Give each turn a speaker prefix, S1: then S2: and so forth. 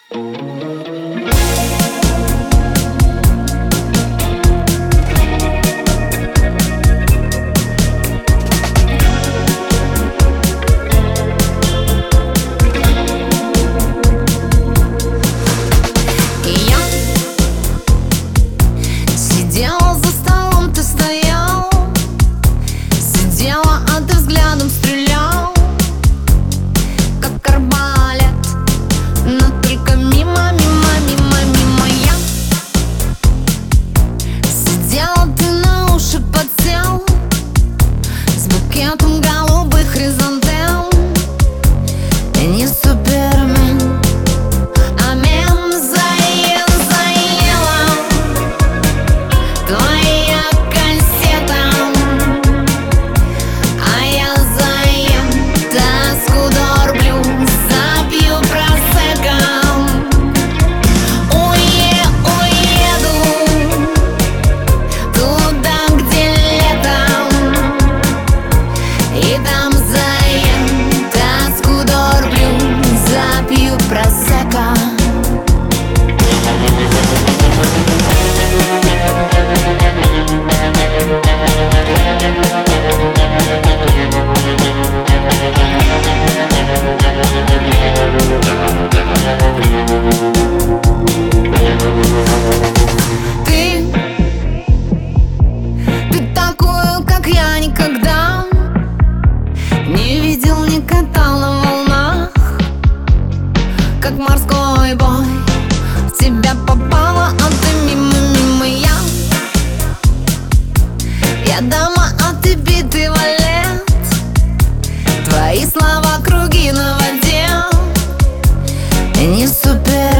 S1: Сидела за столом, ты стоял, сидела, а ты взглядом стрелял, как арбалет, но только мимо, мимо, мимо, мимо. Я сидела, ты на уши подсел с букетом голубых хризантем. Ты не супермен, а мен заела твоя кассета, а я заем тоску дорблю, запью просекко. Уеду туда, где летом, и там заем тоску дорблю, запью просекко. Ты такую, как я, никогда не видел, не катал на волнах, как морской бой. В тебя попала, а ты мимо, мимо. Я дама, а ты битый валет. Твои слова круги на воде. Не супер